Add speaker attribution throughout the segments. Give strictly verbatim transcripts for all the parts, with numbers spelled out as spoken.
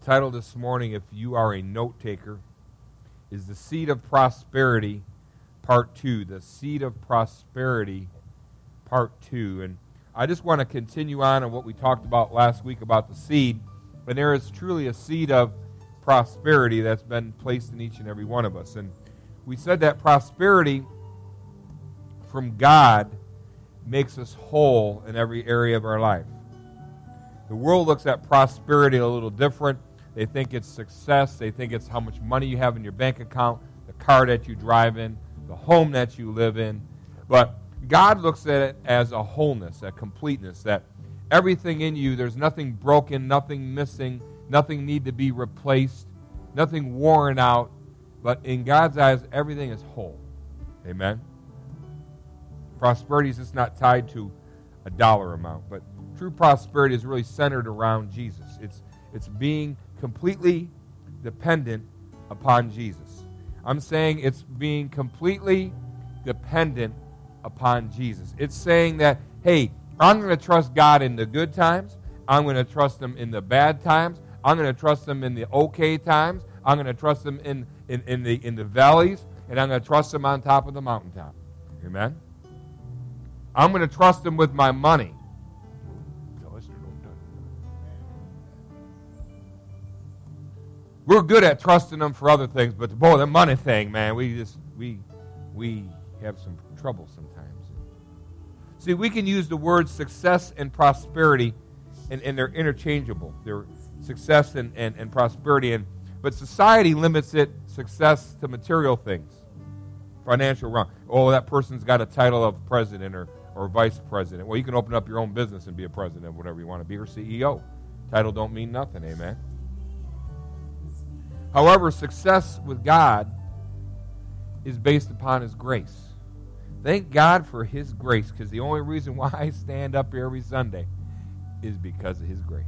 Speaker 1: title this morning, if you are a note taker, is The Seed of Prosperity, Part two. The Seed of Prosperity, Part two. And I just want to continue on on what we talked about last week about the seed. And there is truly a seed of prosperity that's been placed in each and every one of us. And we said that prosperity from God makes us whole in every area of our life. The world looks at prosperity a little different. They think it's success. They think it's how much money you have in your bank account, the car that you drive in, the home that you live in. But God looks at it as a wholeness, a completeness, that everything in you, there's nothing broken, nothing missing, nothing need to be replaced, nothing worn out. But in God's eyes, everything is whole. Amen? Prosperity is just not tied to a dollar amount, but true prosperity is really centered around Jesus. It's it's being completely dependent upon Jesus. I'm saying it's being completely dependent upon Jesus. It's saying that, hey, I'm going to trust God in the good times. I'm going to trust Him in the bad times. I'm going to trust Him in the okay times. I'm going to trust Him in, in, in, the, in the valleys. And I'm going to trust Him on top of the mountaintop. Amen? I'm going to trust Him with my money. We're good at trusting Him for other things, but boy, the money thing, man, we just we we have some trouble sometimes. See, we can use the words success and prosperity, and, and they're interchangeable. They're success and, and, and prosperity, and but society limits it success to material things, financial realm. Oh, that person's got a title of president or or vice president. Well, you can open up your own business and be a president, whatever you want to be, or C E O. Title don't mean nothing, amen. However, success with God is based upon His grace. Thank God for His grace, because the only reason why I stand up here every Sunday is because of His grace.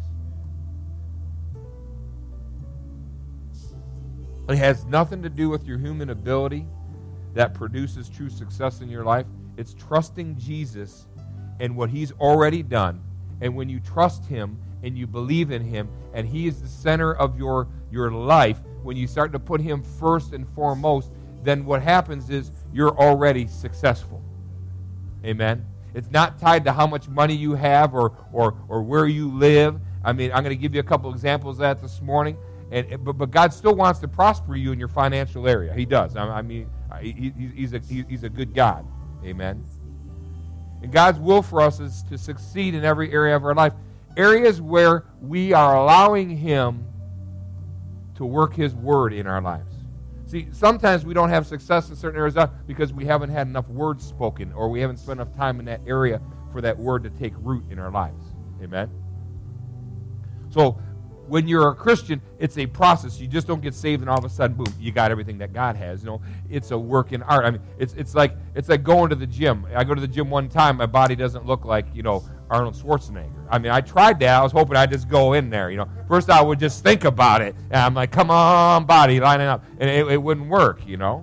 Speaker 1: It has nothing to do with your human ability that produces true success in your life. It's trusting Jesus and what He's already done. And when you trust Him and you believe in Him and He is the center of your, your life, when you start to put Him first and foremost, then what happens is you're already successful. Amen? It's not tied to how much money you have or or, or where you live. I mean, I'm going to give you a couple examples of that this morning. And but, but God still wants to prosper you in your financial area. He does. I, I mean, he, he's, a, he's a good God. Amen? And God's will for us is to succeed in every area of our life. Areas where we are allowing Him to work His word in our lives. See, sometimes we don't have success in certain areas because we haven't had enough words spoken or we haven't spent enough time in that area for that word to take root in our lives. Amen? So, when you're a Christian, it's a process. You just don't get saved and all of a sudden, boom, you got everything that God has. You know, it's a work in art. I mean, it's it's like it's like going to the gym. I go to the gym one time, my body doesn't look like, you know, Arnold Schwarzenegger. I mean, I tried that. I was hoping I'd just go in there, you know. First I would just think about it. And I'm like, come on, body, lining up. And it, it wouldn't work, you know.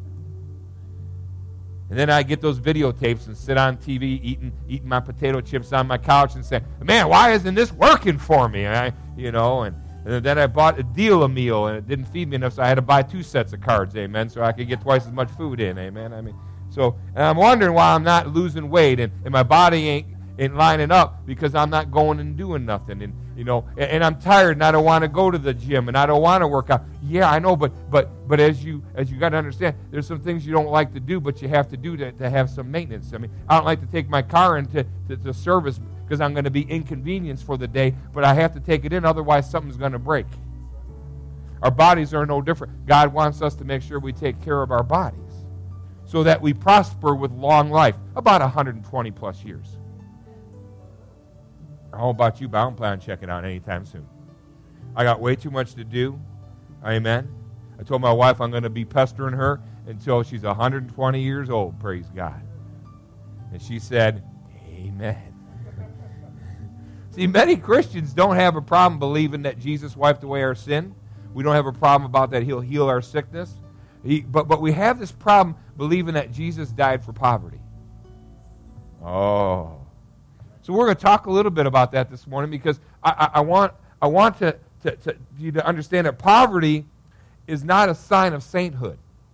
Speaker 1: And then I get those videotapes and sit on T V eating eating my potato chips on my couch and say, man, why isn't this working for me? And I, you know, and, and then I bought a deal a meal and it didn't feed me enough, so I had to buy two sets of cards, amen, so I could get twice as much food in, amen. I mean, so and I'm wondering why I'm not losing weight and, and my body ain't ain't lining up because I'm not going and doing nothing. And you know, and, and I'm tired and I don't want to go to the gym and I don't want to work out. Yeah, I know, but but but as you as you got to understand, there's some things you don't like to do, but you have to do to, to have some maintenance. I mean, I don't like to take my car into to, to service because I'm going to be inconvenienced for the day, but I have to take it in, otherwise something's going to break. Our bodies are no different. God wants us to make sure we take care of our bodies so that we prosper with long life, about one hundred twenty plus years. I don't know about you, but I don't plan on checking out anytime soon. I got way too much to do. Amen. I told my wife I'm going to be pestering her until she's one hundred twenty years old, praise God. And she said, amen. See, many Christians don't have a problem believing that Jesus wiped away our sin. We don't have a problem about that He'll heal our sickness. He, but, but we have this problem believing that Jesus died for poverty. Oh. So we're going to talk a little bit about that this morning because I, I, I want I want to, to, to you to understand that poverty is not a sign of sainthood.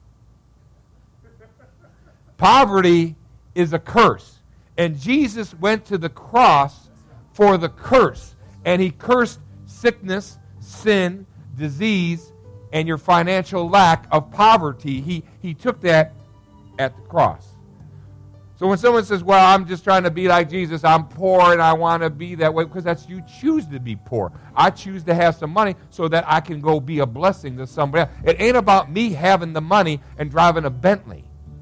Speaker 1: Poverty is a curse. And Jesus went to the cross for the curse. And he cursed sickness, sin, disease, and your financial lack of poverty. He, he took that at the cross. So when someone says, well, I'm just trying to be like Jesus, I'm poor and I want to be that way, because that's you choose to be poor. I choose to have some money so that I can go be a blessing to somebody else. It ain't about me having the money and driving a Bentley.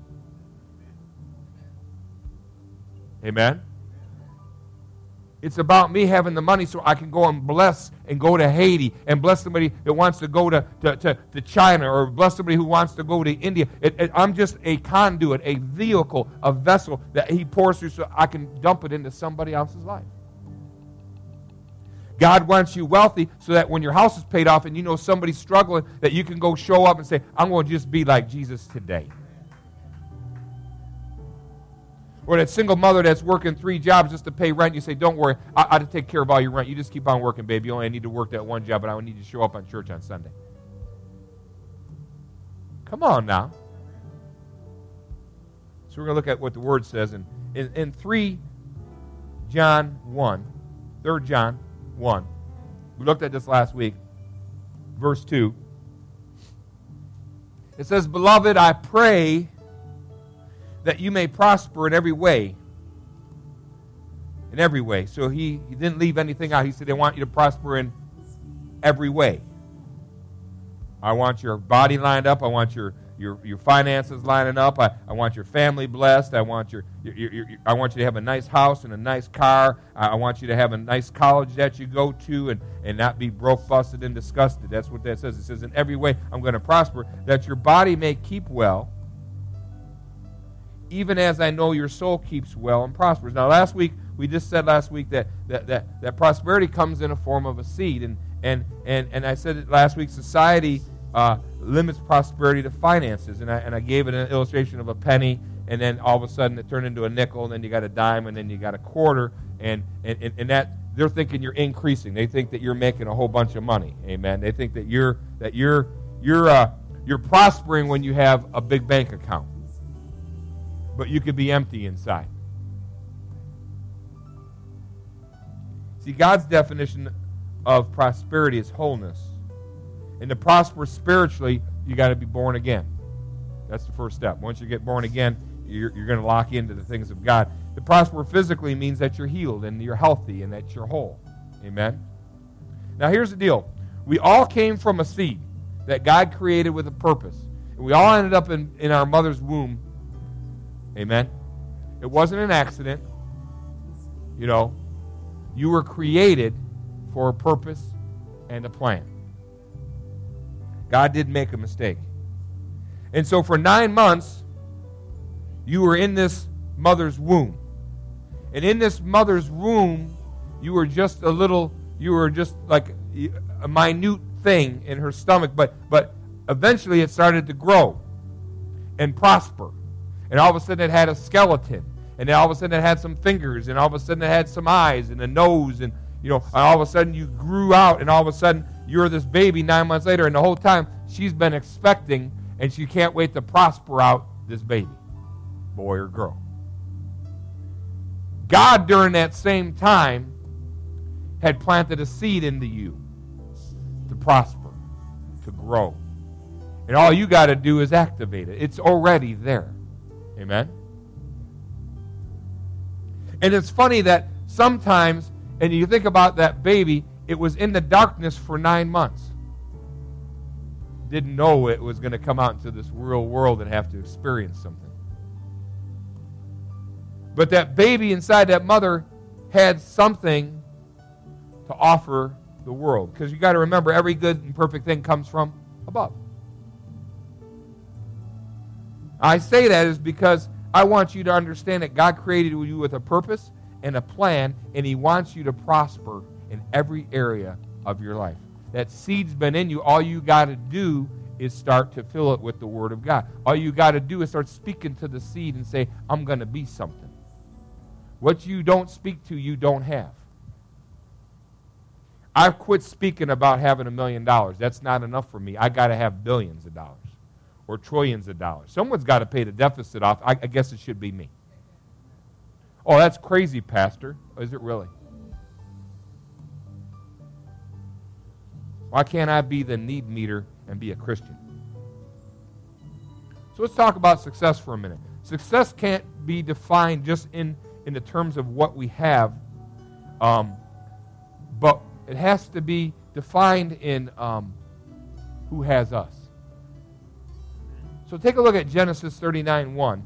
Speaker 1: Amen? It's about me having the money so I can go and bless and go to Haiti and bless somebody that wants to go to, to, to, to China, or bless somebody who wants to go to India. It, it, I'm just a conduit, a vehicle, a vessel that he pours through so I can dump it into somebody else's life. God wants you wealthy so that when your house is paid off and you know somebody's struggling, that you can go show up and say, I'm going to just be like Jesus today. Or that single mother that's working three jobs just to pay rent, you say, don't worry, I, I'll take care of all your rent. You just keep on working, baby. You only need to work that one job, but I need you to show up on church on Sunday. Come on now. So we're going to look at what the Word says. In, in, in three John one, Third John one, we looked at this last week, verse two. It says, Beloved, I pray that you may prosper in every way. In every way. So he, he didn't leave anything out. He said, I want you to prosper in every way. I want your body lined up. I want your your, your finances lining up. I, I want your family blessed. I want your, your, your, your I want you to have a nice house and a nice car. I, I want you to have a nice college that you go to and, and not be broke, busted, and disgusted. That's what that says. It says, in every way I'm going to prosper, that your body may keep well, even as I know your soul keeps well and prospers. Now, last week, we just said last week that that, that, that prosperity comes in a form of a seed. And and and, and I said it last week, society uh, limits prosperity to finances. And I, and I gave it an illustration of a penny, and then all of a sudden it turned into a nickel, and then you got a dime, and then you got a quarter. And, and, and that they're thinking you're increasing. They think that you're making a whole bunch of money. Amen. They think that you're that you're you're uh, you're prospering when you have a big bank account. But you could be empty inside. See, God's definition of prosperity is wholeness. And to prosper spiritually, you got to be born again. That's the first step. Once you get born again, you're, you're going to lock into the things of God. To prosper physically means that you're healed and you're healthy and that you're whole. Amen? Now, here's the deal. We all came from a seed that God created with a purpose. And we all ended up in, in our mother's womb. Amen? It wasn't an accident. You know, you were created for a purpose and a plan. God didn't make a mistake. And so for nine months, you were in this mother's womb. And in this mother's womb, you were just a little, you were just like a minute thing in her stomach, but but eventually it started to grow and prosper. And all of a sudden it had a skeleton. And then all of a sudden it had some fingers. And all of a sudden it had some eyes and a nose. And, you know, and all of a sudden you grew out. And all of a sudden you're this baby nine months later. And the whole time she's been expecting. And she can't wait to prosper out this baby. Boy or girl. God, during that same time, had planted a seed into you. To prosper. To grow. And all you got to do is activate it. It's already there. Amen? And it's funny that sometimes, and you think about that baby, it was in the darkness for nine months. Didn't know it was going to come out into this real world and have to experience something. But that baby inside that mother had something to offer the world. Because you got to remember, every good and perfect thing comes from above. I say that is because I want you to understand that God created you with a purpose and a plan, and He wants you to prosper in every area of your life. That seed's been in you. All you got to do is start to fill it with the Word of God. All you got to do is start speaking to the seed and say, I'm going to be something. What you don't speak to, you don't have. I've quit speaking about having a million dollars. That's not enough for me. I got to have billions of dollars or trillions of dollars. Someone's got to pay the deficit off. I, I guess it should be me. Oh, that's crazy, Pastor. Is it really? Why can't I be the need meter and be a Christian? So let's talk about success for a minute. Success can't be defined just in, in the terms of what we have, um, but it has to be defined in um, who has us. So take a look at Genesis thirty-nine one.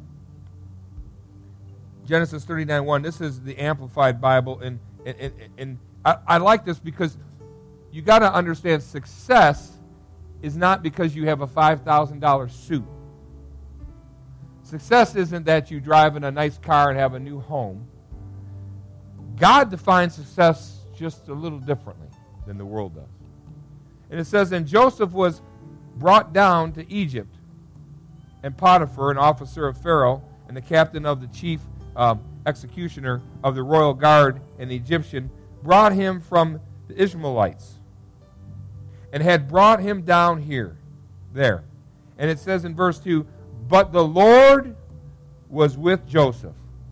Speaker 1: Genesis thirty-nine one. This is the Amplified Bible, and, and, and, and I, I like this because you got to understand success is not because you have a five thousand dollars suit. Success isn't that you drive in a nice car and have a new home. God defines success just a little differently than the world does. And it says, and Joseph was brought down to Egypt, and Potiphar, an officer of Pharaoh, and the captain of the chief um, executioner of the royal guard, and the Egyptian, brought him from the Ishmaelites, and had brought him down here, there. And it says in verse two, but the Lord was with Joseph.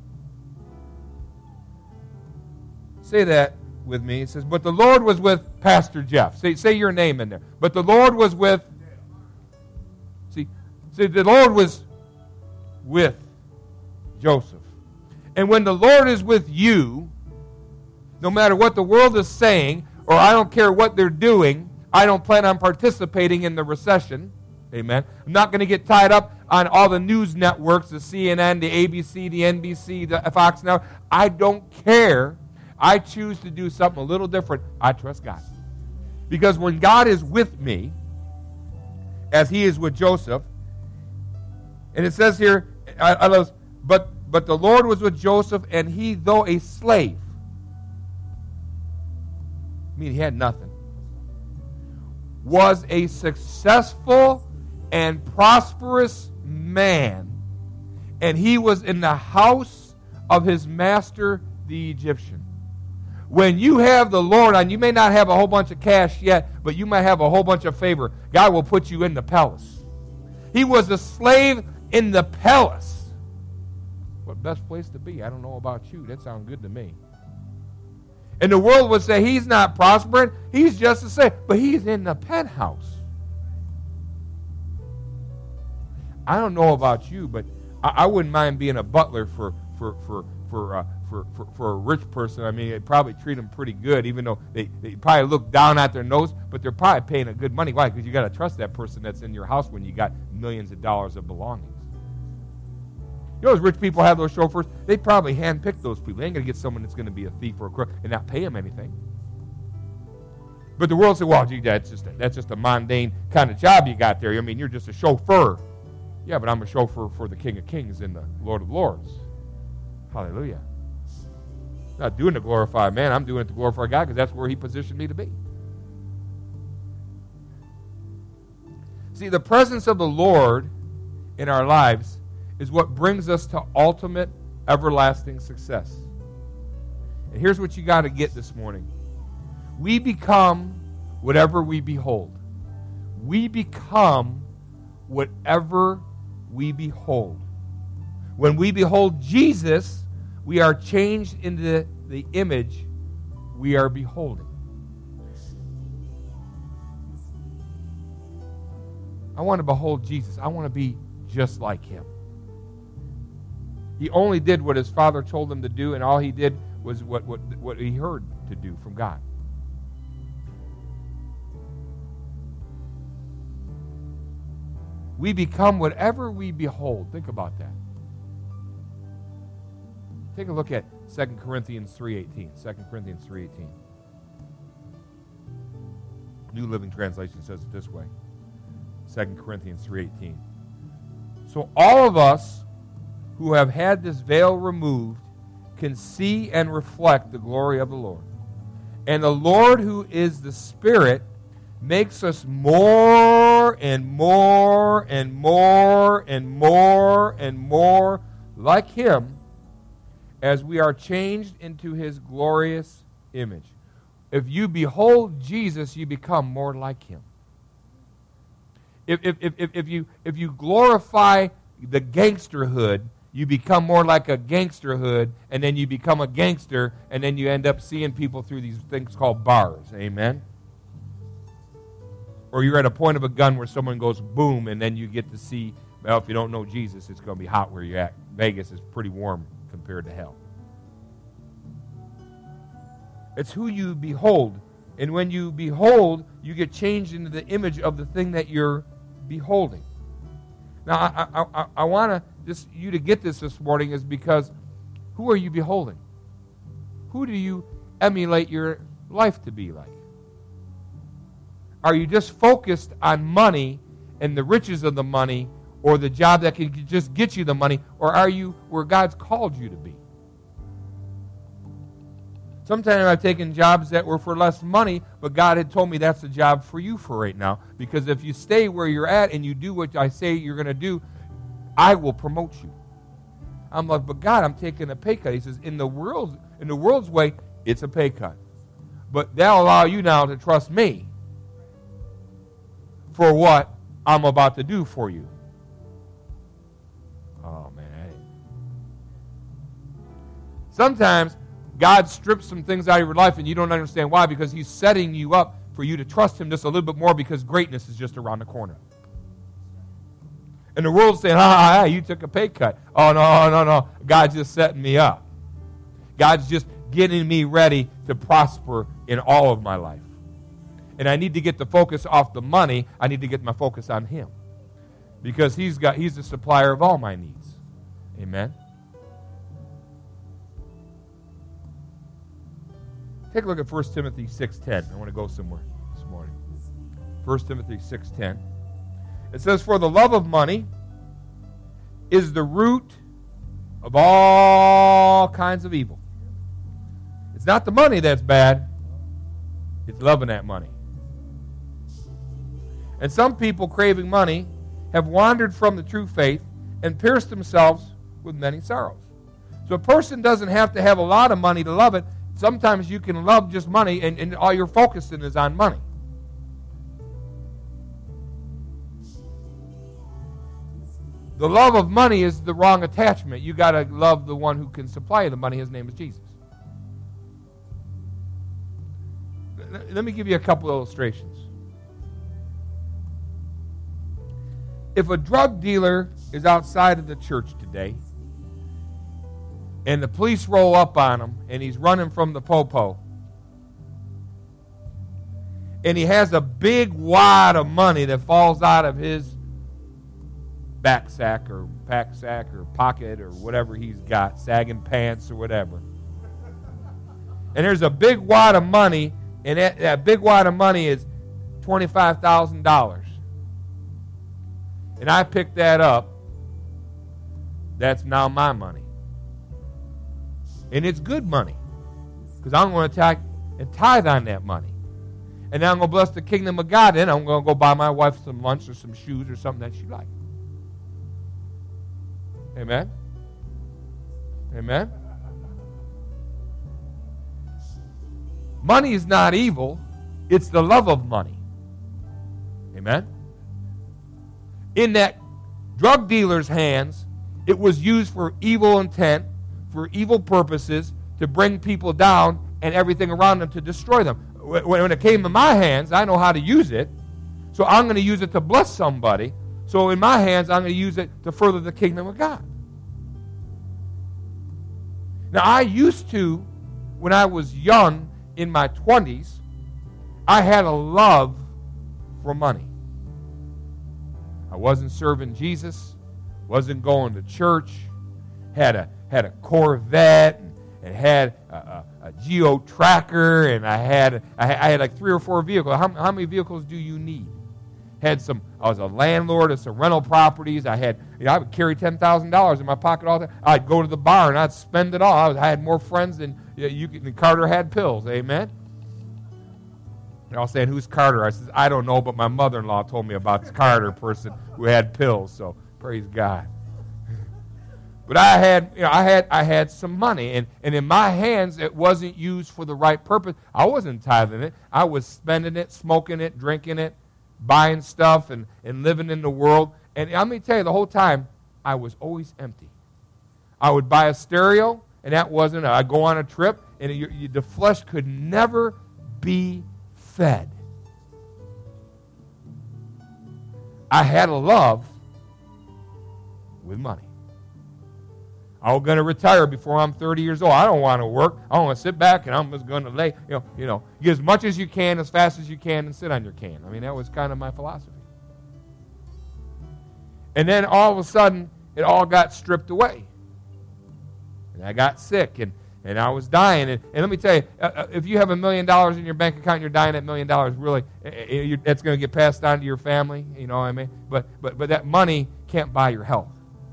Speaker 1: Say that with me. It says, but the Lord was with Pastor Jeff. Say, say your name in there. But the Lord was with, see, see, the Lord was with Joseph. And when the Lord is with you, no matter what the world is saying, or I don't care what they're doing, I don't plan on participating in the recession. Amen. I'm not going to get tied up on all the news networks, the C N N, the A B C, the N B C, the Fox Network. I don't care. I choose to do something a little different. I trust God. Because when God is with me, as he is with Joseph, and it says here, I, I love, but, but the Lord was with Joseph, and he, though a slave, I mean, he had nothing, was a successful and prosperous man, and he was in the house of his master, the Egyptian. When you have the Lord on, you may not have a whole bunch of cash yet, but you might have a whole bunch of favor. God will put you in the palace. He was a slave in the palace. What best place to be? I don't know about you. That sounds good to me. And the world would say he's not prospering. He's just the same. But he's in the penthouse. I don't know about you, but I, I wouldn't mind being a butler for for for for, uh, for for for a rich person. I mean, they'd probably treat them pretty good, even though they, they probably look down at their nose, but they're probably paying a good money. Why? Because you got to trust that person that's in your house when you got millions of dollars of belongings. You know, those rich people have those chauffeurs. They probably handpick those people. They ain't going to get someone that's going to be a thief or a crook and not pay them anything. But the world says, well, gee, that's just a, that's just a mundane kind of job you got there. I mean, you're just a chauffeur. Yeah, but I'm a chauffeur for the King of Kings and the Lord of Lords. Hallelujah. I'm not doing it to glorify man. I'm doing it to glorify God because that's where he positioned me to be. See, the presence of the Lord in our lives is what brings us to ultimate, everlasting success. And here's what you got to get this morning. We become whatever we behold. We become whatever we behold. When we behold Jesus, we are changed into the, the image we are beholding. I want to behold Jesus. I want to be just like him. He only did what his Father told him to do, and all he did was what, what, what he heard to do from God. We become whatever we behold. Think about that. Take a look at Second Corinthians three eighteen. Second Corinthians three eighteen. New Living Translation says it this way. Second Corinthians three eighteen. So all of us who have had this veil removed can see and reflect the glory of the Lord. And the Lord, who is the Spirit, makes us more and more and more and more and more like him as we are changed into his glorious image. if you behold Jesus, you become more like him. If, if, if, if, if, you, if you glorify the gangsterhood, you become more like a gangsterhood, and then you become a gangster, and then you end up seeing people through these things called bars. Amen? Or you're at a point of a gun where someone goes boom, and then you get to see, well, if you don't know Jesus, it's going to be hot where you're at. Vegas is pretty warm compared to hell. It's who you behold. And when you behold, you get changed into the image of the thing that you're beholding. Now, I, I, I, I want to just you to get this this morning is because who are you beholding? Who do you emulate your life to be like? Are you just focused on money and the riches of the money or the job that can just get you the money, or are you where God's called you to be? Sometimes I've taken jobs that were for less money, but God had told me that's the job for you for right now. Because if you stay where you're at and you do what I say you're going to do, I will promote you. I'm like, but God, I'm taking a pay cut. He says, in the world's, in the world's way, it's a pay cut. But that'll allow you now to trust me for what I'm about to do for you. Oh, man. Sometimes God strips some things out of your life and you don't understand why, because he's setting you up for you to trust him just a little bit more, because greatness is just around the corner. And the world's saying, ah, ah, you took a pay cut. Oh, no, no, no. God's just setting me up. God's just getting me ready to prosper in all of my life. And I need to get the focus off the money. I need to get my focus on him. Because he's got he's the supplier of all my needs. Amen. Take a look at First Timothy six ten. I want to go somewhere this morning. First Timothy six ten. It says, for the love of money is the root of all kinds of evil. It's not the money that's bad. It's loving that money. And some people craving money have wandered from the true faith and pierced themselves with many sorrows. So a person doesn't have to have a lot of money to love it. Sometimes you can love just money and, and all you're focusing is on money. The love of money is the wrong attachment. You got to love the one who can supply you the money. His name is Jesus. Let me give you a couple of illustrations. If a drug dealer is outside of the church today and the police roll up on him and he's running from the popo and he has a big wad of money that falls out of his back sack or pack sack or pocket or whatever he's got, sagging pants or whatever. And there's a big wad of money, and that, that big wad of money is twenty-five thousand dollars. And I pick that up, that's now my money. And it's good money, because I'm going to attack and tithe on that money. And now I'm going to bless the kingdom of God, and I'm going to go buy my wife some lunch or some shoes or something that she likes. Amen? Amen? Money is not evil. It's the love of money. Amen? In that drug dealer's hands, it was used for evil intent, for evil purposes, to bring people down and everything around them to destroy them. When it came in my hands, I know how to use it, so I'm going to use it to bless somebody. So in my hands, I'm going to use it to further the kingdom of God. Now, I used to, when I was young, in my twenties, I had a love for money. I wasn't serving Jesus, wasn't going to church, had a had a Corvette, and, and had a, a, a Geo Tracker, and I had I, I had like three or four vehicles. How, how many vehicles do you need? Had some. I was a landlord of some rental properties. I had, you know, I would carry ten thousand dollars in my pocket all the time. I'd go to the bar and I'd spend it all. I, was, I had more friends than you, know, you could, than Carter had pills. Amen. They're all saying, "Who's Carter?" I said, "I don't know, but my mother-in-law told me about this Carter person who had pills." So praise God. But I had, you know, I had, I had some money, and, and in my hands, it wasn't used for the right purpose. I wasn't tithing it. I was spending it, smoking it, drinking it, buying stuff, and, and living in the world. And let me tell you, the whole time, I was always empty. I would buy a stereo, and that wasn't it. I'd go on a trip, and it, you, the flesh could never be fed. I had a love with money. I was going to retire before I'm thirty years old. I don't want to work. I want to sit back, and I'm just going to lay, you know, you know, get as much as you can, as fast as you can, and sit on your can. I mean, that was kind of my philosophy. And then all of a sudden, it all got stripped away. And I got sick, and, and I was dying. And, and let me tell you, uh, if you have a million dollars in your bank account and you're dying at a million dollars, really, uh, that's going to get passed on to your family. You know what I mean? But, but, but that money can't buy your health.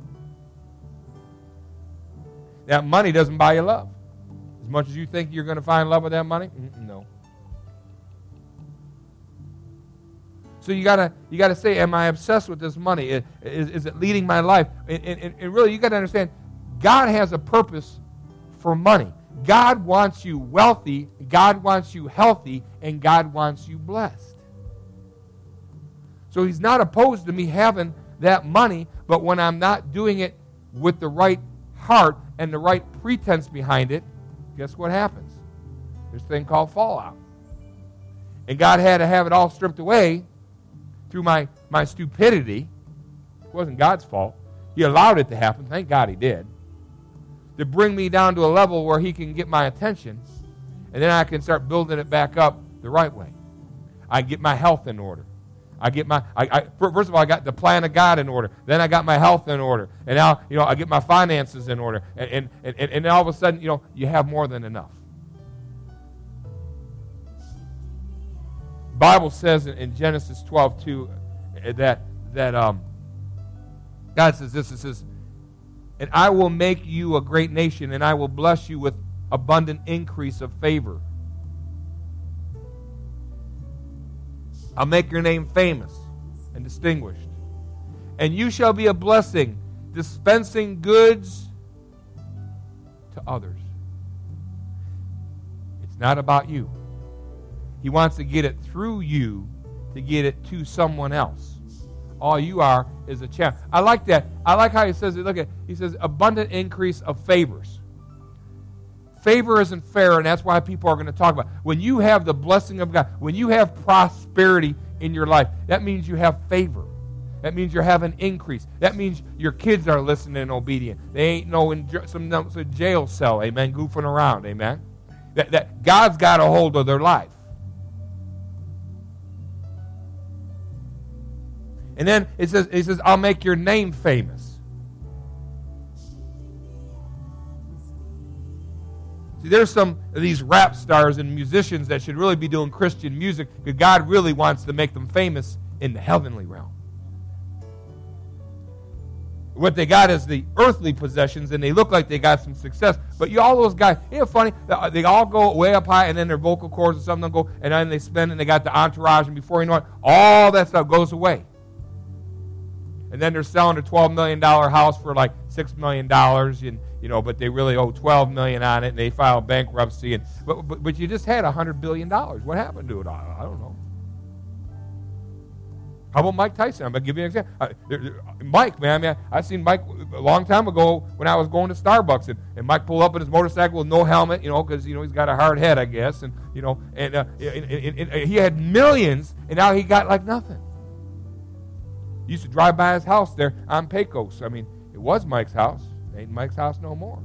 Speaker 1: That money doesn't buy you love. As much as you think you're going to find love with that money, no. So you gotta you gotta say, am I obsessed with this money? Is, is, is it leading my life? And, and, and really, you got to understand, God has a purpose for money. God wants you wealthy, God wants you healthy, and God wants you blessed. So He's not opposed to me having that money, but when I'm not doing it with the right heart and the right pretense behind it, guess what happens? There's a thing called fallout. And God had to have it all stripped away through my, my stupidity. It wasn't God's fault. He allowed it to happen. Thank God He did. To bring me down to a level where He can get my attention, and then I can start building it back up the right way. I get my health in order. I get my, I, I, first of all, I got the plan of God in order. Then I got my health in order. And now, you know, I get my finances in order. And, and, and, and all of a sudden, you know, you have more than enough. The Bible says in Genesis twelve two that, that um, God says this, it says, and I will make you a great nation, and I will bless you with abundant increase of favor. I'll make your name famous and distinguished. And you shall be a blessing, dispensing goods to others. It's not about you. He wants to get it through you to get it to someone else. All you are is a channel. I like that. I like how he says it. Look at, he says abundant increase of favors. Favor isn't fair, and that's why people are going to talk about it. When you have the blessing of God, when you have prosperity in your life, that means you have favor. That means you're having increase. That means your kids are listening and obedient. They ain't no in some, some jail cell, amen, goofing around, amen. That, that God's got a hold of their life. And then it says, it says, I'll make your name famous. See, there's some of these rap stars and musicians that should really be doing Christian music, because God really wants to make them famous in the heavenly realm. What they got is the earthly possessions, and they look like they got some success. But you, all those guys, you know, funny, they all go way up high, and then their vocal cords or something go, and then they spend, and they got the entourage, and before you know it, all that stuff goes away. And then they're selling a twelve million dollars house for like six million dollars, and you know, but they really owe twelve million dollars on it, and they file bankruptcy. And but but, but you just had one hundred billion dollars. What happened to it? I, I don't know. How about Mike Tyson? I'm going to give you an example. Uh, there, there, Mike, man, I mean, I, I seen Mike a long time ago when I was going to Starbucks, and, and Mike pulled up in his motorcycle with no helmet, you know, because, you know, he's got a hard head, I guess, and, you know, and, uh, and, and, and, and he had millions, and now he got like nothing. He used to drive by his house there on Pecos. I mean, it was Mike's house. It ain't Mike's house no more.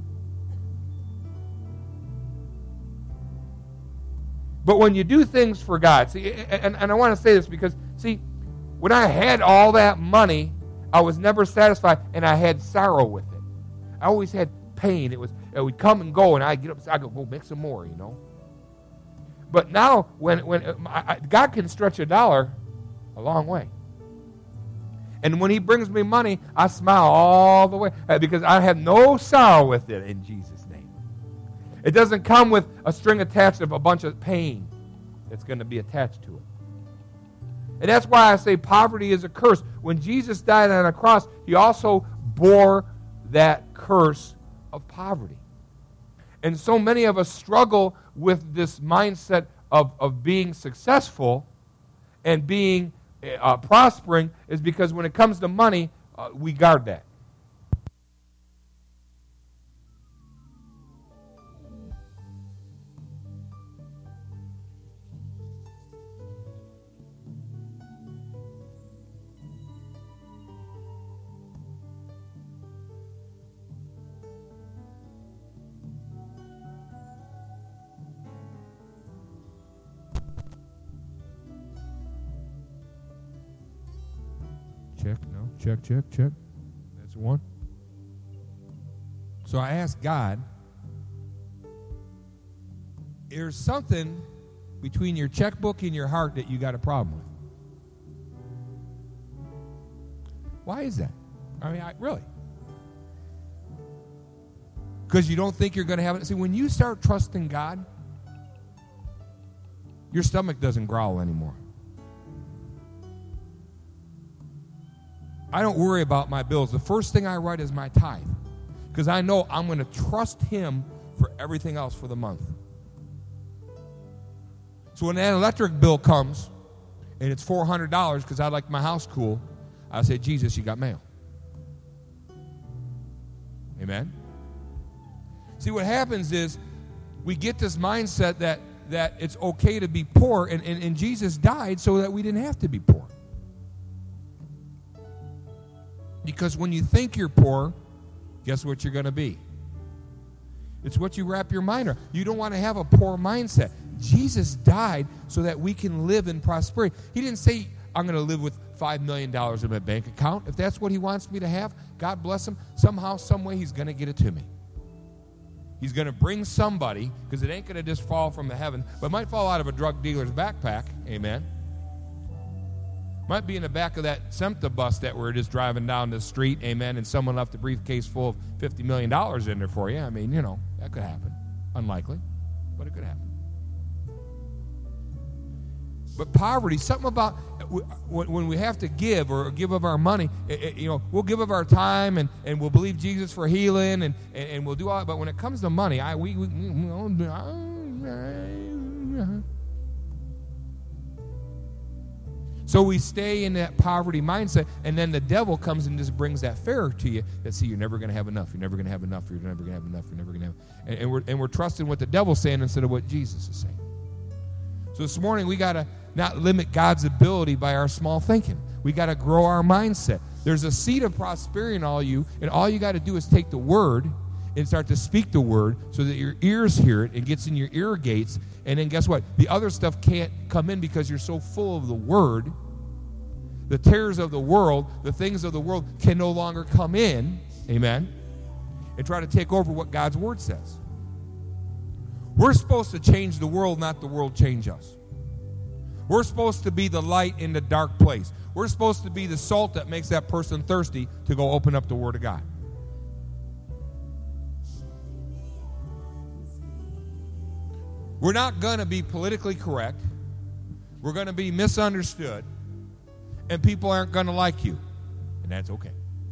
Speaker 1: But when you do things for God, see, and, and I want to say this because, see, when I had all that money, I was never satisfied, and I had sorrow with it. I always had pain. It was it would come and go, and I'd get up and I'd go, go make some more, you know. But now, when when I, I, God can stretch a dollar a long way. And when He brings me money, I smile all the way because I have no sorrow with it in Jesus' name. It doesn't come with a string attached of a bunch of pain that's going to be attached to it. And that's why I say poverty is a curse. When Jesus died on a cross, He also bore that curse of poverty. And so many of us struggle with this mindset of, of being successful and being uh, prospering is because when it comes to money, uh, we guard that. Check, no, check, check, check. That's one.
Speaker 2: So I asked God, there's something between your checkbook and your heart that you got a problem with. Why is that? I mean, I, really. Because you don't think you're going to have it. See, when you start trusting God, your stomach doesn't growl anymore. I don't worry about my bills. The first thing I write is my tithe, because I know I'm going to trust Him for everything else for the month. So when that electric bill comes, and it's four hundred dollars because I like my house cool, I say, Jesus, you got mail. Amen? See, what happens is we get this mindset that, that it's okay to be poor, and, and, and Jesus died so that we didn't have to be poor. Because when you think you're poor, guess what you're going to be? It's what you wrap your mind around. You don't want to have a poor mindset. Jesus died so that we can live in prosperity. He didn't say, I'm going to live with five million dollars in my bank account. If that's what He wants me to have, God bless Him. Somehow, some way, He's going to get it to me. He's going to bring somebody, because it ain't going to just fall from the heaven, but it might fall out of a drug dealer's backpack. Amen. Might be in the back of that SEMTA bus that we're just driving down the street, amen, and someone left a briefcase full of fifty million dollars in there for you. I mean, you know, that could happen. Unlikely, but it could happen. But poverty, something about when we have to give or give of our money, it, it, you know, we'll give of our time and, and we'll believe Jesus for healing and, and, and we'll do all that. But when it comes to money, I we, we, we So we stay in that poverty mindset, and then the devil comes and just brings that fear to you that, see, you're never going to have enough, you're never going to have enough, you're never going to have enough, you're never going to have and, and we're and we're trusting what the devil's saying instead of what Jesus is saying. So this morning we got to not limit God's ability by our small thinking. We got to grow our mindset. There's a seed of prosperity in all you, and all you got to do is take the word and start to speak the word so that your ears hear it and gets in your ear gates. And then guess what? The other stuff can't come in because you're so full of the word. The terrors of the world, the things of the world can no longer come in, amen, and try to take over what God's word says. We're supposed to change the world, not the world change us. We're supposed to be the light in the dark place. We're supposed to be the salt that makes that person thirsty to go open up the word of God. We're not going to be politically correct. We're going to be misunderstood. And people aren't going to like you. And that's okay.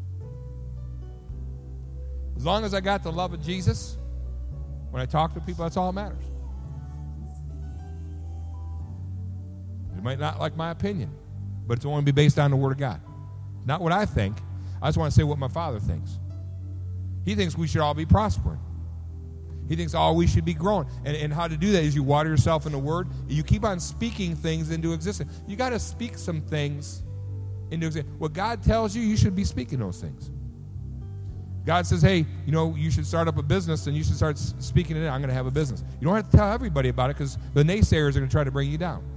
Speaker 2: As long as I got the love of Jesus, when I talk to people, that's all that matters. You might not like my opinion, but it's only be based on the Word of God. Not what I think. I just want to say what my Father thinks. He thinks we should all be prospering. He thinks all we should be growing. And, and how to do that is you water yourself in the Word. You keep on speaking things into existence. You got to speak some things into existence. What God tells you, you should be speaking those things. God says, hey, you know, you should start up a business and you should start speaking it in. I'm going to have a business. You don't have to tell everybody about it because the naysayers are going to try to bring you down.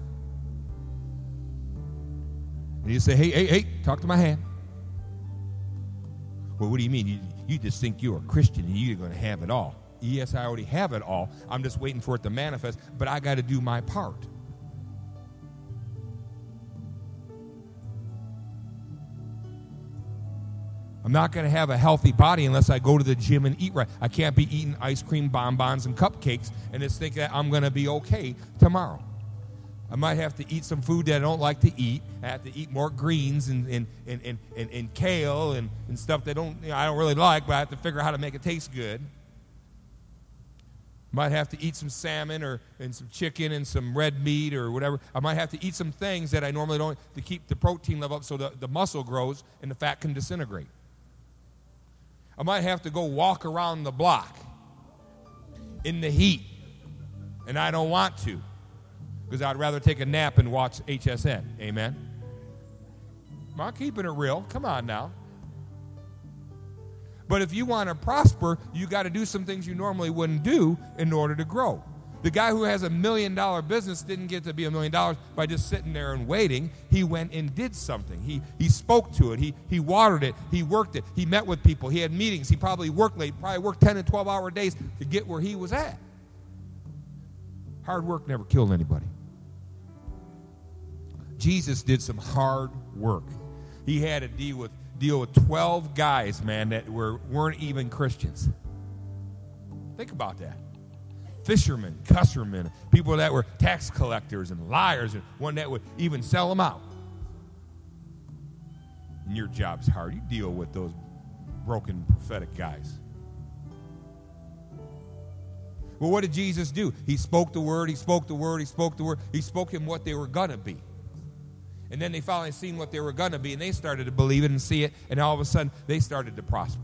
Speaker 2: And you say, hey, hey, hey, talk to my hand. Well, what do you mean? You, you just think you're a Christian and you're going to have it all. Yes, I already have it all. I'm just waiting for it to manifest, but I got to do my part. I'm not going to have a healthy body unless I go to the gym and eat right. I can't be eating ice cream, bonbons, and cupcakes and just think that I'm going to be okay tomorrow. I might have to eat some food that I don't like to eat. I have to eat more greens and and, and, and, and, and kale and, and stuff that don't, you know, I don't really like, but I have to figure out how to make it taste good. Might have to eat some salmon or and some chicken and some red meat or whatever. I might have to eat some things that I normally don't to keep the protein level up so the, the muscle grows and the fat can disintegrate. I might have to go walk around the block in the heat, and I don't want to because I'd rather take a nap and watch H S N. Amen? Am I keeping it real? Come on now. But if you want to prosper, you got to do some things you normally wouldn't do in order to grow. The guy who has a million dollar business didn't get to be a million dollars by just sitting there and waiting. He went and did something. He he spoke to it. He he watered it. He worked it. He met with people. He had meetings. He probably worked late, probably worked ten and twelve hour days to get where he was at. Hard work never killed anybody. Jesus did some hard work. He had to deal with deal with twelve guys, man, that were, weren't even Christians. Think about that. Fishermen, cussermen, people that were tax collectors and liars, and one that would even sell them out. And your job's hard. You deal with those broken prophetic guys. Well, what did Jesus do? He spoke the word, he spoke the word, he spoke the word. He spoke him what they were going to be. And then they finally seen what they were going to be, and they started to believe it and see it, and all of a sudden, they started to prosper.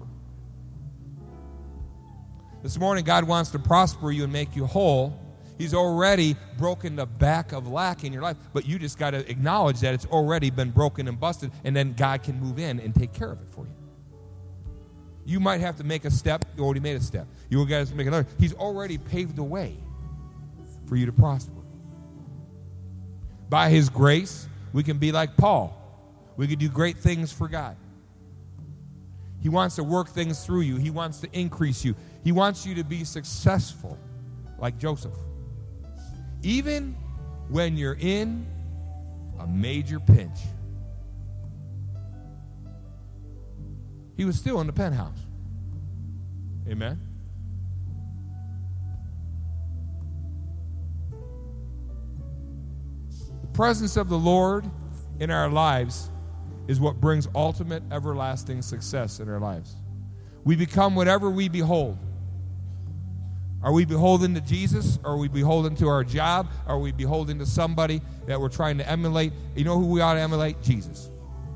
Speaker 2: This morning, God wants to prosper you and make you whole. He's already broken the back of lack in your life, but you just got to acknowledge that it's already been broken and busted, and then God can move in and take care of it for you. You might have to make a step. You already made a step. You guys make another. He's already paved the way for you to prosper. By His grace, we can be like Paul. We can do great things for God. He wants to work things through you. He wants to increase you. He wants you to be successful like Joseph. Even when you're in a major pinch. He was still in the penthouse. Amen. The presence of the Lord in our lives is what brings ultimate everlasting success in our lives. We become whatever we behold. Are we beholden to Jesus? Or are we beholden to our job? Are we beholden to somebody that we're trying to emulate? You know who we ought to emulate? Jesus.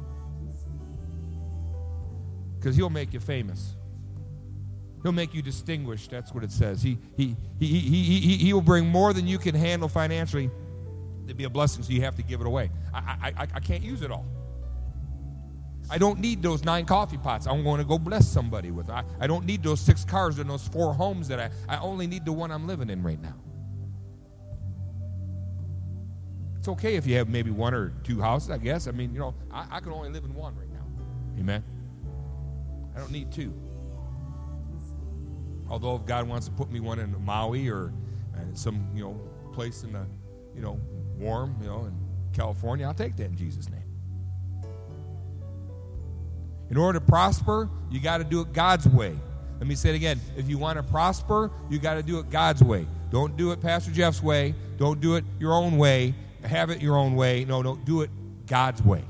Speaker 2: Because He'll make you famous. He'll make you distinguished. That's what it says. He, he, he, he, he, he, he will bring more than you can handle financially to be a blessing, so you have to give it away. I, I, I can't use it all. I don't need those nine coffee pots. I'm going to go bless somebody with. I, I don't need those six cars and those four homes that I, I only need the one I'm living in right now. It's okay if you have maybe one or two houses, I guess. I mean, you know, I, I can only live in one right now. Amen? I don't need two. Although if God wants to put me one in Maui or uh, some, you know, place in the, you know, warm, you know, in California, I'll take that in Jesus' name. In order to prosper, you got to do it God's way. Let me say it again. If you want to prosper, you got to do it God's way. Don't do it Pastor Jeff's way. Don't do it your own way. Have it your own way. No, don't do it God's way.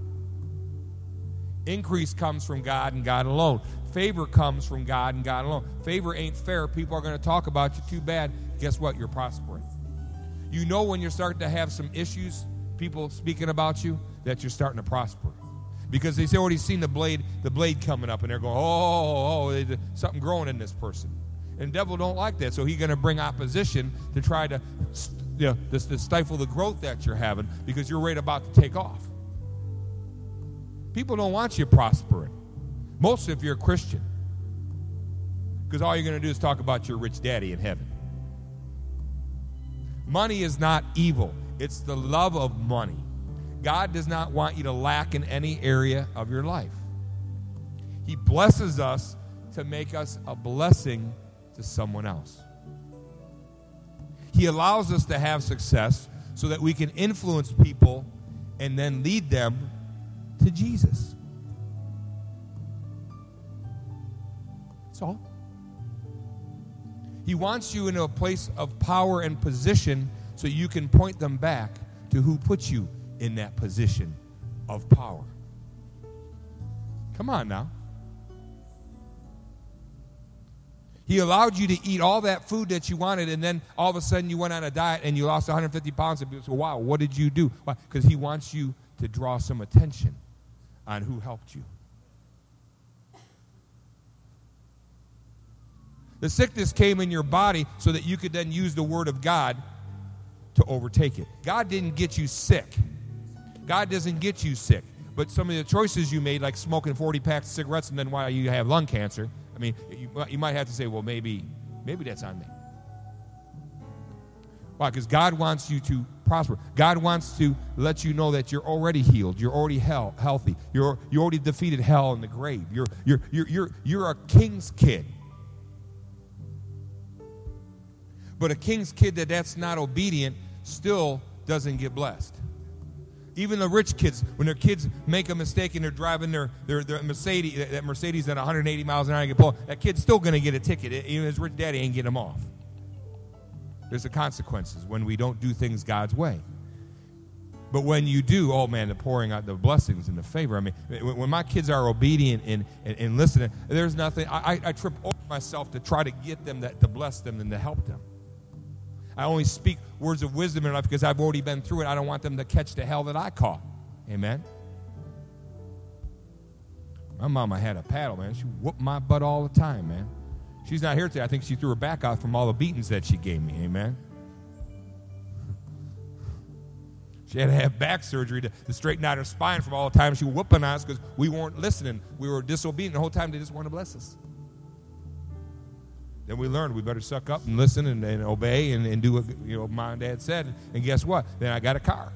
Speaker 2: Increase comes from God and God alone. Favor comes from God and God alone. Favor ain't fair. People are going to talk about you too bad. Guess what? You're prospering. You know when you're starting to have some issues, people speaking about you, that you're starting to prosper. Because they've already seen the blade, the blade coming up, and they're going, oh, oh, oh, something growing in this person. And the devil don't like that, so he's going to bring opposition to try to, you know, to, to stifle the growth that you're having because you're right about to take off. People don't want you prospering, mostly if you're a Christian, because all you're going to do is talk about your rich daddy in heaven. Money is not evil. It's the love of money. God does not want you to lack in any area of your life. He blesses us to make us a blessing to someone else. He allows us to have success so that we can influence people and then lead them to Jesus. That's all. He wants you into a place of power and position so you can point them back to who put you in that position of power. Come on now. He allowed you to eat all that food that you wanted, and then all of a sudden you went on a diet and you lost one hundred fifty pounds. And people say, wow, what did you do? Why? Because he wants you to draw some attention on who helped you. The sickness came in your body so that you could then use the word of God to overtake it. God didn't get you sick. God doesn't get you sick. But some of the choices you made, like smoking forty packs of cigarettes and then why you have lung cancer, I mean, you, you might have to say, well, maybe, maybe that's on me. Why? Because God wants you to prosper. God wants to let you know that you're already healed. You're already hell, healthy. You're you already defeated hell and the grave. You're you're you're you're you're a king's kid. But a king's kid that that's not obedient still doesn't get blessed. Even the rich kids, when their kids make a mistake and they're driving their, their, their Mercedes, that Mercedes at one hundred eighty miles an hour and get pulled, that kid's still going to get a ticket. Even his rich daddy ain't getting him off. There's the consequences when we don't do things God's way. But when you do, oh man, the pouring out the blessings and the favor. I mean, when my kids are obedient and, and, and listening, there's nothing. I, I trip over myself to try to get them, that, to bless them and to help them. I only speak words of wisdom in life because I've already been through it. I don't want them to catch the hell that I caught. Amen? My mama had a paddle, man. She whooped my butt all the time, man. She's not here today. I think she threw her back out from all the beatings that she gave me. Amen? She had to have back surgery to, to straighten out her spine from all the time she was whooping us because we weren't listening. We were disobedient the whole time. They just wanted to bless us. Then we learned we better suck up and listen and, and obey and, and do what you know mom and dad said. And guess what? Then I got a car.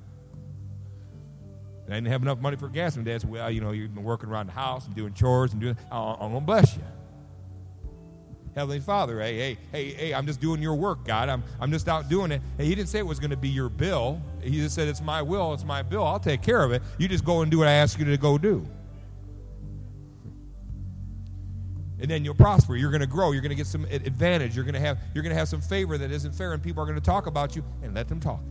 Speaker 2: And I didn't have enough money for gas. And dad said, well, you know, you've been working around the house and doing chores and doing, I'm going to bless you. Heavenly Father, hey, hey, hey, hey, I'm just doing your work, God. I'm, I'm just out doing it. And he didn't say it was going to be your bill. He just said, it's my will, it's my bill. I'll take care of it. You just go and do what I ask you to go do. And then you'll prosper. You're going to grow. You're going to get some advantage. You're going to have you're going to have some favor that isn't fair, and people are going to talk about you, and let them talk.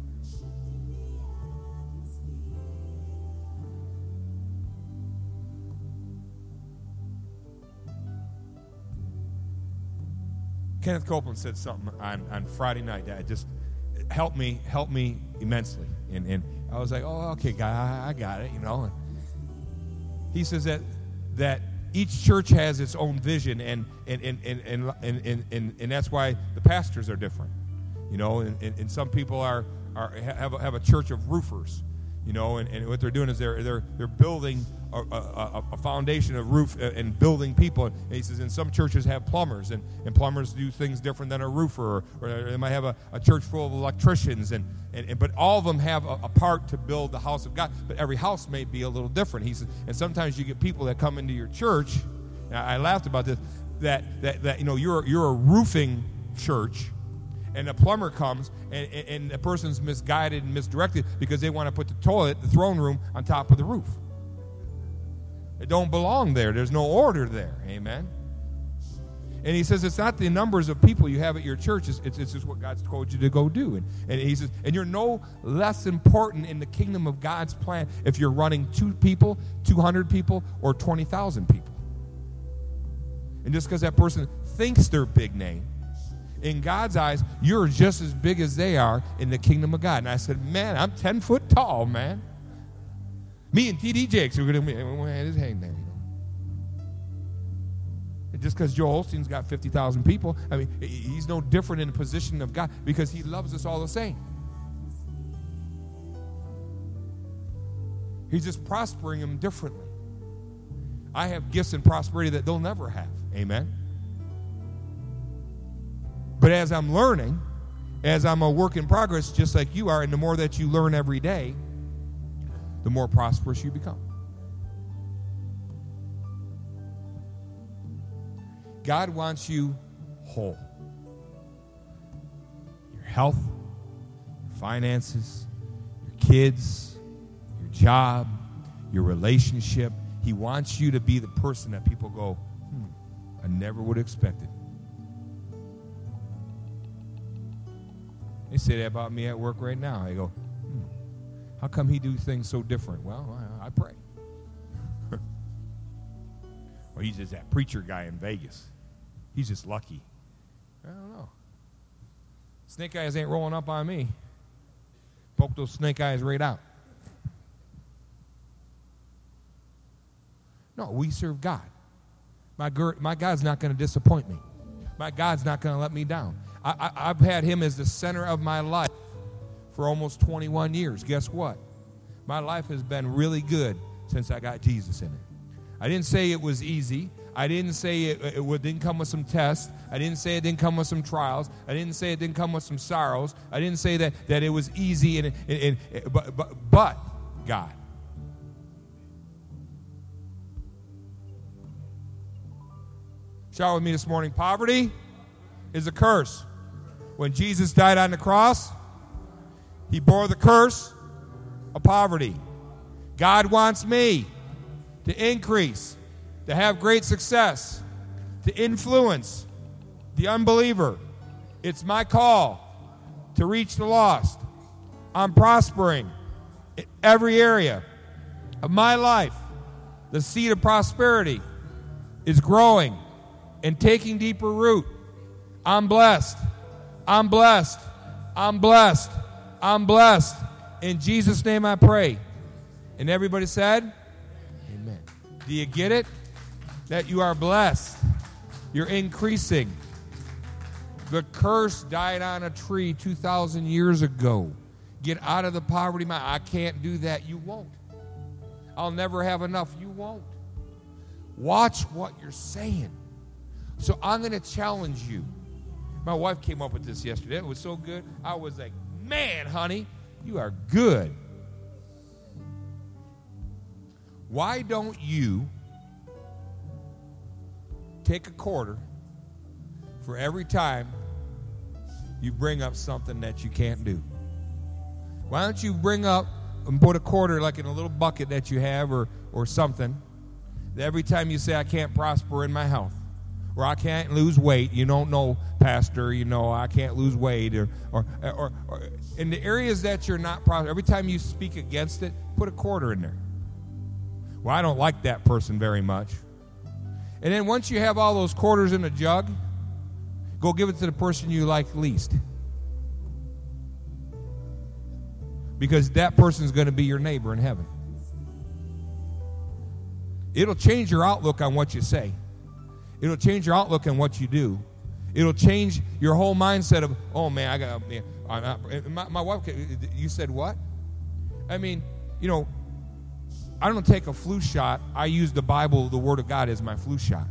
Speaker 2: Kenneth Copeland said something on, on Friday night that just helped me helped me immensely, and and I was like, oh, okay, God, I, I got it, you know. And he says that that. Each church has its own vision, and and and and and and, and, and that's why the pastors are different, you know. And, and, and some people are are have a, have a church of roofers, you know, and, and what they're doing is they're they're they're building a, a, a foundation of roof and building people. And he says, and some churches have plumbers, and, and plumbers do things different than a roofer, or, or they might have a, a church full of electricians, and, and, and but all of them have a, a part to build the house of God. But every house may be a little different. He says, and sometimes you get people that come into your church. And I, I laughed about this. That that that you know you're you're a roofing church. And a plumber comes, and, and, and the person's misguided and misdirected because they want to put the toilet, the throne room, on top of the roof. It don't belong there. There's no order there. Amen? And he says it's not the numbers of people you have at your church. It's, it's, it's just what God's told you to go do. And, and he says, and you're no less important in the kingdom of God's plan if you're running two people, two hundred people, or twenty thousand people. And just because that person thinks they're big name, in God's eyes, you're just as big as they are in the kingdom of God. And I said, man, I'm ten foot tall, man. Me and T D Jakes are going to be, man, just hang there, you know. And just because Joel Osteen's got fifty thousand people, I mean, he's no different in the position of God because he loves us all the same. He's just prospering them differently. I have gifts and prosperity that they'll never have. Amen. But as I'm learning, as I'm a work in progress, just like you are, and the more that you learn every day, the more prosperous you become. God wants you whole. Your health, your finances, your kids, your job, your relationship. He wants you to be the person that people go, hmm, I never would have expected. They say that about me at work right now. I go, How come he do things so different? Well, I, I pray. Or he's just that preacher guy in Vegas. He's just lucky. I don't know. Snake eyes ain't rolling up on me. Poke those snake eyes right out. No, we serve God. My, gir- my God's not going to disappoint me. My God's not going to let me down. I, I, I've had him as the center of my life for almost twenty-one years. Guess what? My life has been really good since I got Jesus in it. I didn't say it was easy. I didn't say it, it, it didn't come with some tests. I didn't say it didn't come with some trials. I didn't say it didn't come with some sorrows. I didn't say that, that it was easy, and, and, and but, but, but God. Shout with me this morning. Poverty is a curse. When Jesus died on the cross, he bore the curse of poverty. God wants me to increase, to have great success, to influence the unbeliever. It's my call to reach the lost. I'm prospering in every area of my life. The seed of prosperity is growing and taking deeper root. I'm blessed. I'm blessed. I'm blessed. I'm blessed. In Jesus' name I pray. And everybody said, amen. Do you get it? That you are blessed. You're increasing. The curse died on a tree two thousand years ago. Get out of the poverty. I can't do that. You won't. I'll never have enough. You won't. Watch what you're saying. So I'm going to challenge you. My wife came up with this yesterday. It was so good. I was like, man, honey, you are good. Why don't you take a quarter for every time you bring up something that you can't do? Why don't you bring up and put a quarter like in a little bucket that you have or, or something, every time you say, I can't prosper in my health, or I can't lose weight. You don't know, Pastor, you know, I can't lose weight. Or, or, or, or in the areas that you're not prospering, every time you speak against it, put a quarter in there. Well, I don't like that person very much. And then once you have all those quarters in a jug, go give it to the person you like least. Because that person's going to be your neighbor in heaven. It'll change your outlook on what you say. It'll change your outlook on what you do. It'll change your whole mindset of, oh, man, I got, man, I, my, my wife, you said what? I mean, you know, I don't take a flu shot. I use the Bible, the Word of God, as my flu shot.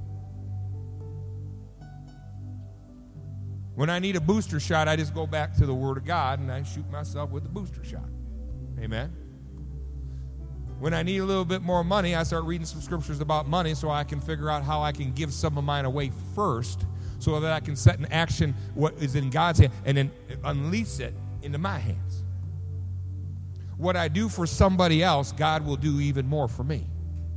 Speaker 2: When I need a booster shot, I just go back to the Word of God and I shoot myself with the booster shot. Amen. When I need a little bit more money, I start reading some scriptures about money so I can figure out how I can give some of mine away first so that I can set in action what is in God's hand and then unleash it into my hands. What I do for somebody else, God will do even more for me.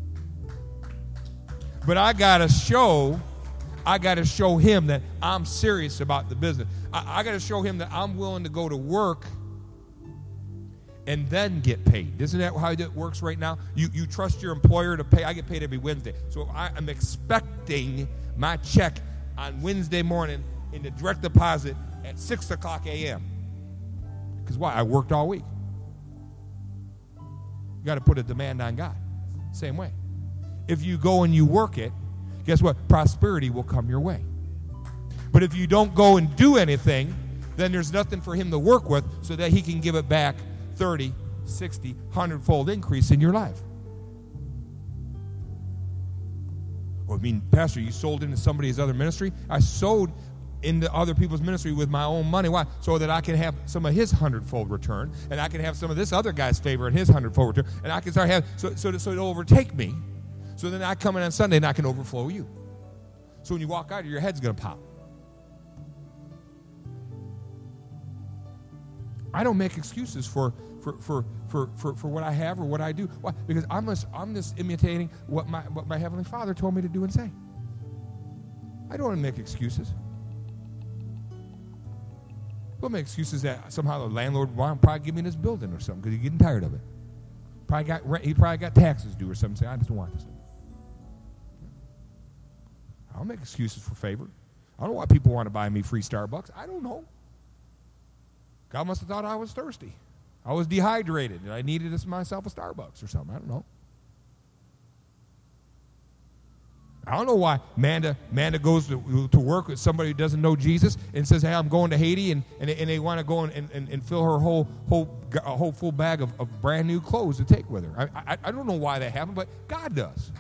Speaker 2: But I got to show, I got to show him that I'm serious about the business. I, I got to show him that I'm willing to go to work and then get paid. Isn't that how it works right now? You you trust your employer to pay. I get paid every Wednesday. So I, I'm expecting my check on Wednesday morning in the direct deposit at six o'clock a.m. Because why? I worked all week. You got to put a demand on God. Same way. If you go and you work it, guess what? Prosperity will come your way. But if you don't go and do anything, then there's nothing for him to work with so that he can give it back thirty, sixty, one hundred fold increase in your life. Well, I mean, Pastor, you sold into somebody's other ministry? I sowed into other people's ministry with my own money. Why? So that I can have some of his hundredfold return, and I can have some of this other guy's favor and his hundredfold return, and I can start having, so, so, so it'll overtake me. So then I come in on Sunday and I can overflow you. So when you walk out, your head's going to pop. I don't make excuses for for, for, for, for, for what I have or what I do. Why? Because I'm just, I'm just imitating what my what my Heavenly Father told me to do and say. I don't want to make excuses. We'll make excuses that somehow the landlord will probably give me this building or something because he's getting tired of it. Probably got rent, he probably got taxes due or something. Say, I just don't want this. I don't make excuses for favor. I don't know why people want to buy me free Starbucks. I don't know. God must have thought I was thirsty. I was dehydrated, and I needed this myself a Starbucks or something. I don't know. I don't know why Manda, Manda goes to, to work with somebody who doesn't know Jesus and says, hey, I'm going to Haiti, and, and, and they want to go and, and, and fill her whole whole a whole full bag of, of brand new clothes to take with her. I, I, I don't know why that happened, but God does.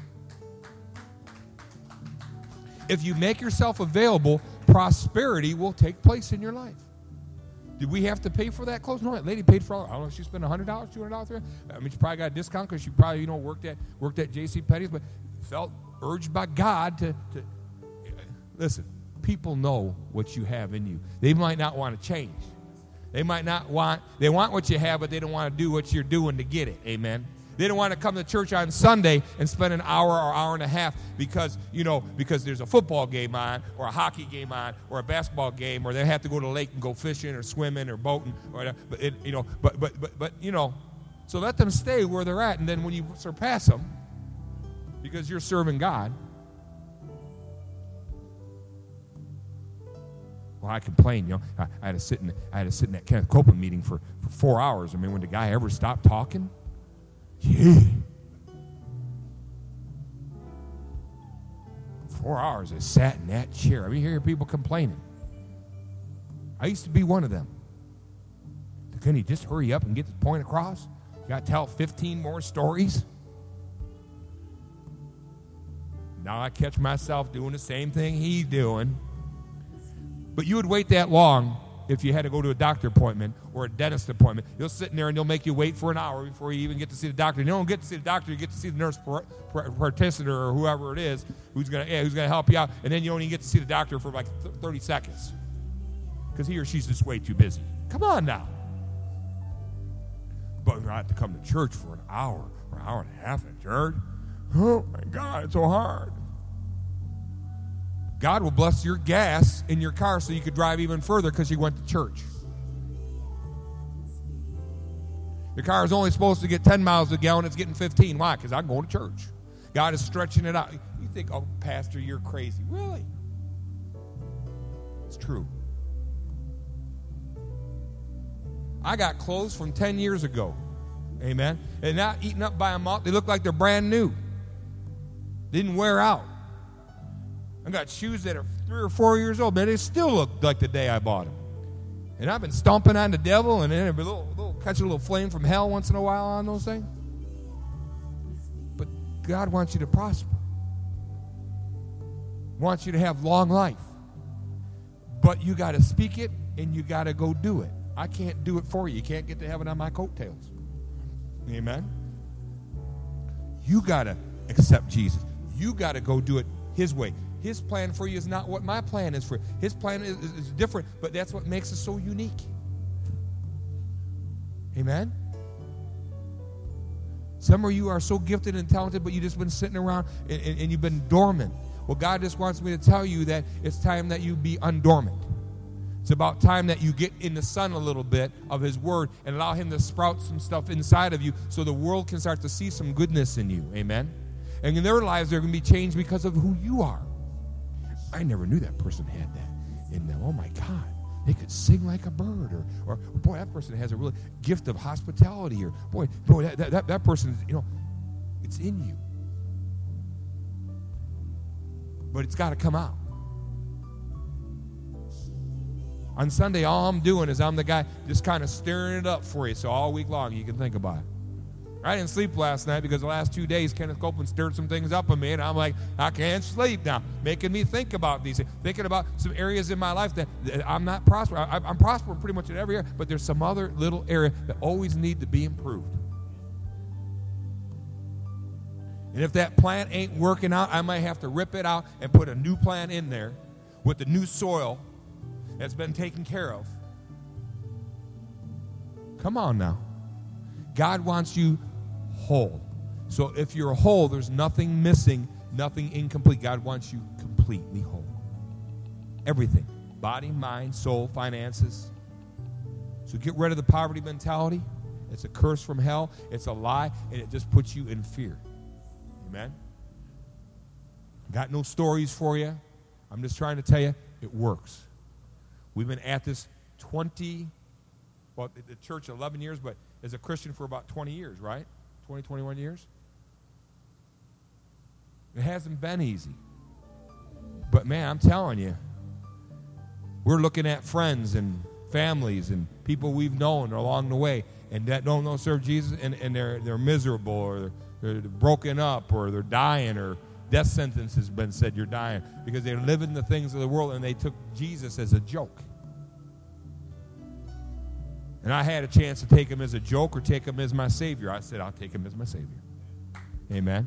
Speaker 2: If you make yourself available, prosperity will take place in your life. Did we have to pay for that clothes? No, that lady paid for all. I don't know if she spent one hundred dollars, two hundred dollars. I mean, she probably got a discount because she probably, you know, worked at worked at JCPenney's, but felt urged by God to, to listen. People know what you have in you. They might not want to change. They might not want. They want what you have, but they don't want to do what you're doing to get it. Amen. They don't want to come to church on Sunday and spend an hour or hour and a half because, you know, because there's a football game on or a hockey game on or a basketball game, or they have to go to the lake and go fishing or swimming or boating or whatever. But it, you know, but but but but you know, so let them stay where they're at, and then when you surpass them, because you're serving God. Well, I complain, you know. I, I had to sit in I had to sit in that Kenneth Copeland meeting for, for four hours. I mean, when the guy ever stopped talking. Yeah. Four hours I sat in that chair. I mean, you hear people complaining. I used to be one of them. Couldn't he just hurry up and get the point across? You got to tell fifteen more stories? Now I catch myself doing the same thing he's doing. But you would wait that long if you had to go to a doctor appointment or a dentist appointment. You'll sit in there and they'll make you wait for an hour before you even get to see the doctor. And you don't get to see the doctor, you get to see the nurse practitioner or whoever it is who's going yeah, who's going to help you out. And then you only get to see the doctor for like thirty seconds because he or she's just way too busy. Come on now. But I have to come to church for an hour or an hour and a half at church. Oh, my God, it's so hard. God will bless your gas in your car so you could drive even further because you went to church. Your car is only supposed to get ten miles a gallon. It's getting fifteen. Why? Because I'm going to church. God is stretching it out. You think, oh, Pastor, you're crazy. Really? It's true. I got clothes from ten years ago. Amen. They're not eaten up by a moth. They look like they're brand new. Didn't wear out. I got shoes that are three or four years old, but they still look like the day I bought them. And I've been stomping on the devil, and then a little, little catch a little flame from hell once in a while on those things. But God wants you to prosper. Wants you to have long life. But you got to speak it, and you got to go do it. I can't do it for you. You can't get to heaven on my coattails. Amen? You got to accept Jesus. You got to go do it His way. His plan for you is not what my plan is for you. His plan is, is, is different, but that's what makes us so unique. Amen? Some of you are so gifted and talented, but you've just been sitting around and, and, and you've been dormant. Well, God just wants me to tell you that it's time that you be undormant. It's about time that you get in the sun a little bit of His Word and allow Him to sprout some stuff inside of you so the world can start to see some goodness in you. Amen? And in their lives, they're going to be changed because of who you are. I never knew that person had that in them. Oh, my God. They could sing like a bird. Or, or boy, that person has a real gift of hospitality. Or, boy, boy that, that, that person, you know, it's in you. But it's got to come out. On Sunday, all I'm doing is I'm the guy just kind of stirring it up for you so all week long you can think about it. I didn't sleep last night because the last two days Kenneth Copeland stirred some things up in me, and I'm like, I can't sleep now, making me think about these things, thinking about some areas in my life that, that I'm not prospering. I, I'm prospering pretty much in every area, but there's some other little area that always need to be improved. And if that plant ain't working out, I might have to rip it out and put a new plant in there with the new soil that's been taken care of. Come on now. God wants you whole. So if you're whole, there's nothing missing, nothing incomplete. God wants you completely whole. Everything. Body, mind, soul, finances. So get rid of the poverty mentality. It's a curse from hell. It's a lie, and it just puts you in fear. Amen? Got no stories for you. I'm just trying to tell you, it works. We've been at this twenty, well, the church eleven years, but as a Christian for about twenty years, right? twenty, twenty-one years. It hasn't been easy. But, man, I'm telling you, we're looking at friends and families and people we've known along the way and that don't know serve Jesus, and, and they're, they're miserable, or they're, they're broken up, or they're dying, or death sentence has been said you're dying because they live in the things of the world and they took Jesus as a joke. And I had a chance to take him as a joke or take him as my Savior. I said, I'll take him as my Savior. Amen.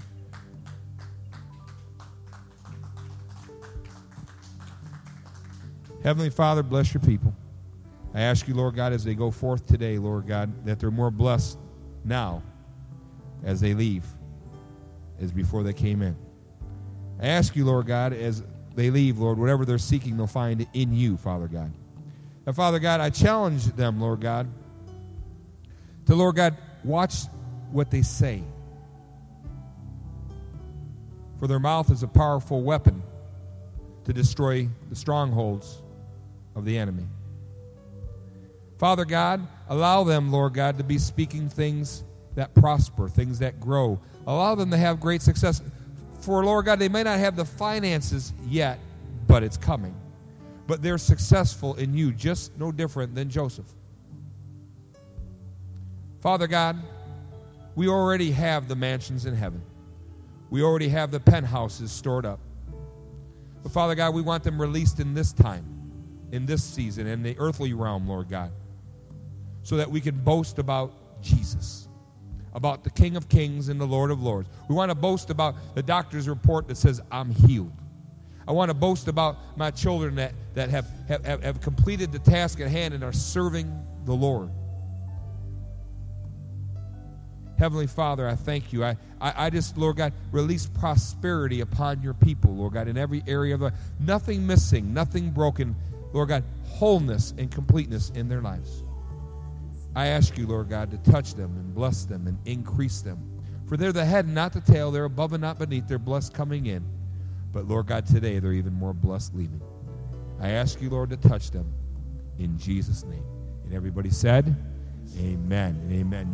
Speaker 2: Heavenly Father, bless your people. I ask you, Lord God, as they go forth today, Lord God, that they're more blessed now as they leave as before they came in. I ask you, Lord God, as they leave, Lord, whatever they're seeking, they'll find in you, Father God. And Father God, I challenge them, Lord God, to, Lord God, watch what they say. For their mouth is a powerful weapon to destroy the strongholds of the enemy. Father God, allow them, Lord God, to be speaking things that prosper, things that grow. Allow them to have great success. For, Lord God, they may not have the finances yet, but it's coming. But they're successful in you, just no different than Joseph. Father God, we already have the mansions in heaven. We already have the penthouses stored up. But Father God, we want them released in this time, in this season, in the earthly realm, Lord God, so that we can boast about Jesus, about the King of Kings and the Lord of Lords. We want to boast about the doctor's report that says, I'm healed. I want to boast about my children that, that have, have, have completed the task at hand and are serving the Lord. Heavenly Father, I thank you. I, I, I just, Lord God, release prosperity upon your people, Lord God, in every area of life. Nothing missing, nothing broken. Lord God, wholeness and completeness in their lives. I ask you, Lord God, to touch them and bless them and increase them. For they're the head and not the tail. They're above and not beneath. They're blessed coming in. But, Lord God, today they're even more blessed leaving. I ask you, Lord, to touch them in Jesus' name. And everybody said, amen and amen.